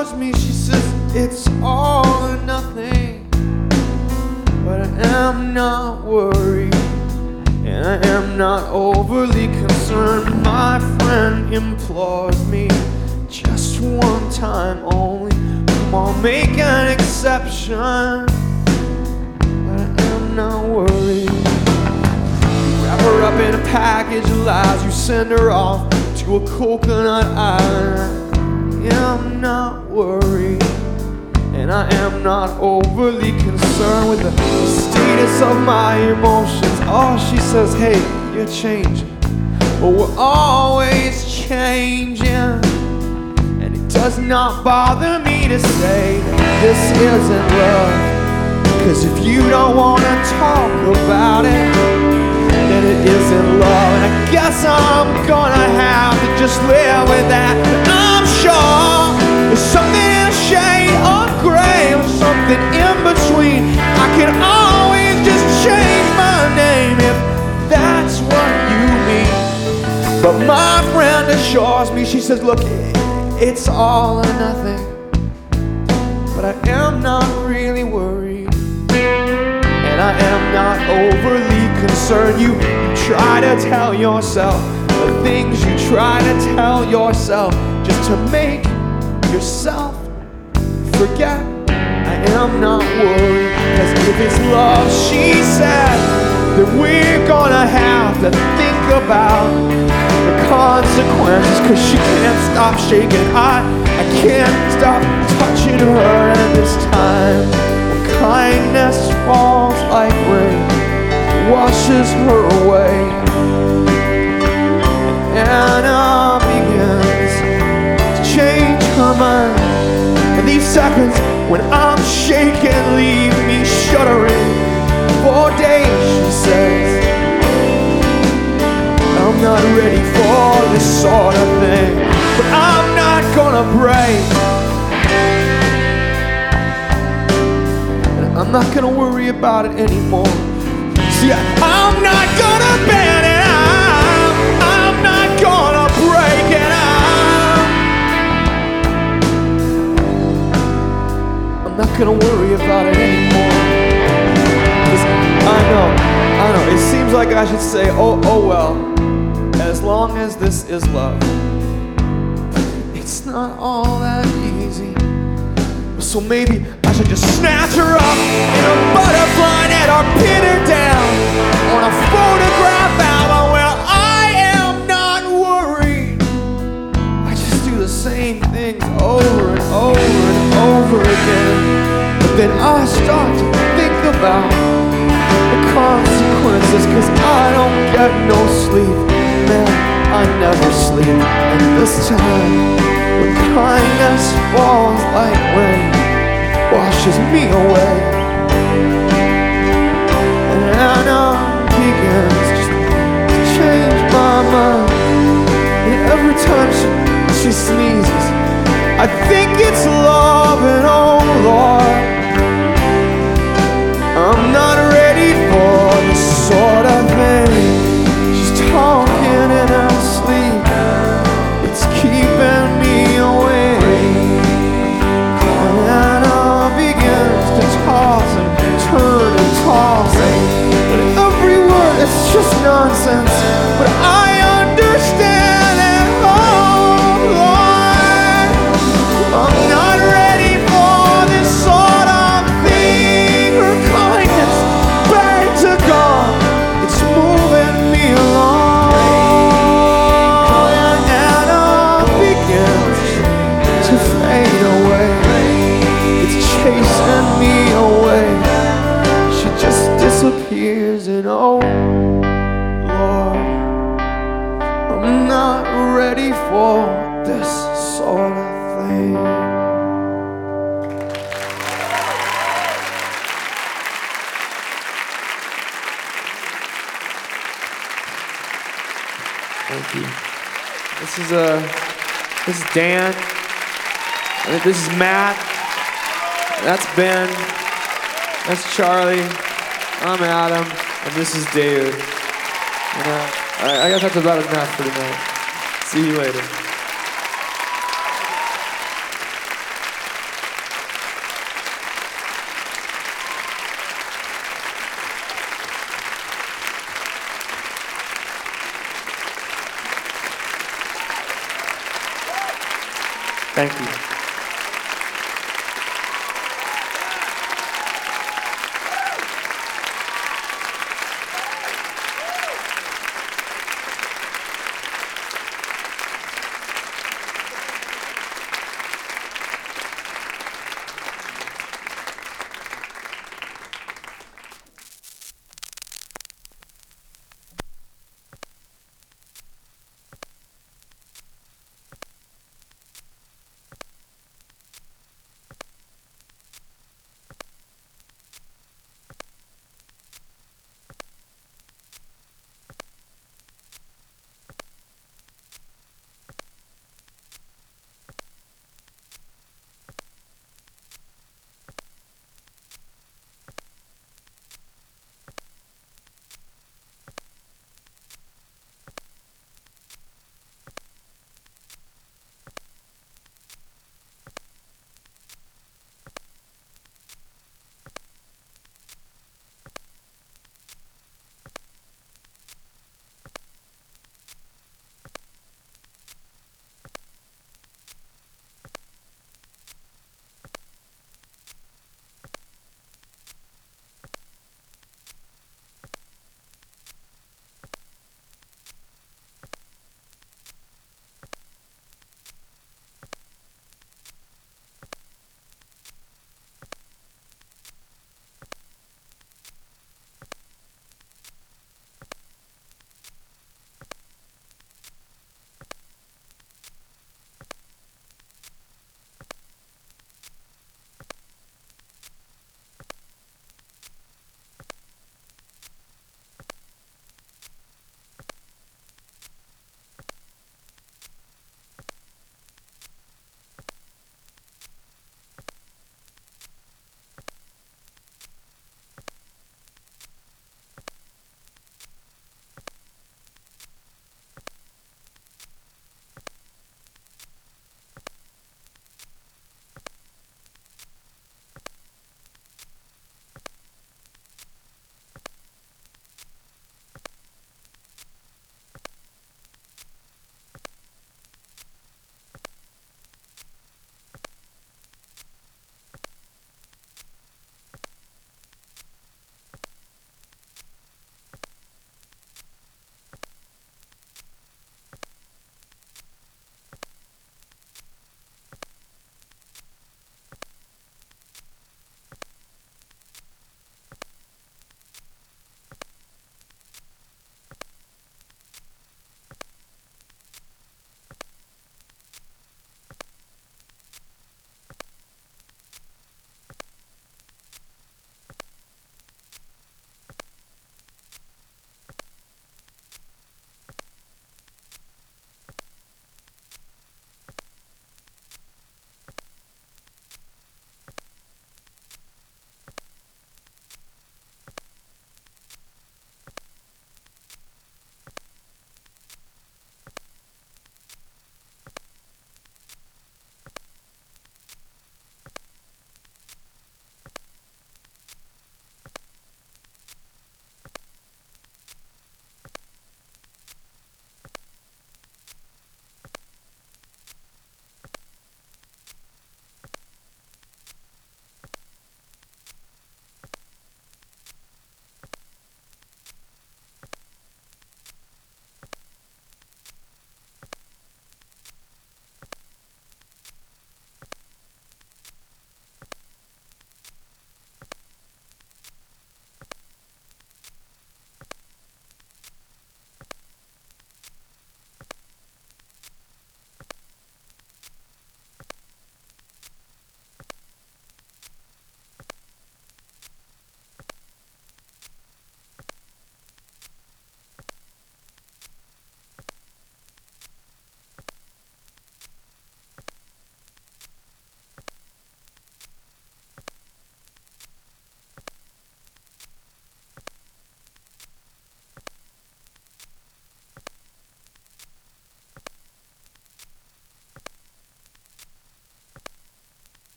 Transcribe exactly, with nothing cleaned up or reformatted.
assures me, she says it's all or nothing. But I am not worried, and I am not overly concerned. My friend implores me just one time only. Come on, make an exception. But I am not worried. You wrap her up in a package of lies. You send her off to a coconut island. I am not worried, and I am not overly concerned with the status of my emotions. Oh, she says, hey, you're changing, but we're always changing. And it does not bother me to say that this isn't love, 'cause if you don't wanna talk about it, then it isn't love. And I guess I'm gonna have to just live with that. I'm sure there's something in a shade of gray or something in between. I can always just change my name if that's what you mean. But my friend assures me, she says, look, it's all or nothing. But I am not really worried, and I am not overly concerned. You, you try to tell yourself the things you try to tell yourself just to make yourself forget. I am not worried, 'cause if it's love, she said, then we're gonna have to think about the consequences. 'Cause she can't stop shaking, I, I can't stop touching her. And this time, when kindness falls like rain, washes her away, and Anna begins to change her mind. And these seconds when I'm shaking leave me shuddering for days. She says, I'm not ready for this sort of thing, but I'm not gonna break, and I'm not gonna worry about it anymore. See, I, I'm not gonna bend it, I'm, I'm not gonna break it, I'm, I'm not gonna worry about it anymore. 'Cause I know, I know, it seems like I should say, oh, oh well, as long as this is love. It's not all that easy. So maybe I should just snatch her up in a butterfly net or pin her down on a photograph album where I am not worried. I just do the same things over and over and over again. But then I start to think about the consequences, 'cause I don't get no sleep. Man, I never sleep. And this time, when kindness falls like rain, washes me away, and Anna begins just to change my mind. And every time she, she sneezes, I think it's love. And oh Lord, I'm not ready for this sort of thing. She's talking in her sleep, it's keeping me awake. And I begins to toss and turn and toss, but every word is just nonsense. But I understand, and oh Lord, I'm not ready for this sort of thing. Her kindness, back to God, it's moving me along. And Anna begins to fade away, chasing me away. She just disappears, and oh Lord, I'm not ready for this sort of thing. Thank you. This is uh, this is Dan. I think this is Matt. That's Ben, that's Charlie, I'm Adam, and this is David. And uh, I, I guess that's about enough for tonight. See you later. Thank you.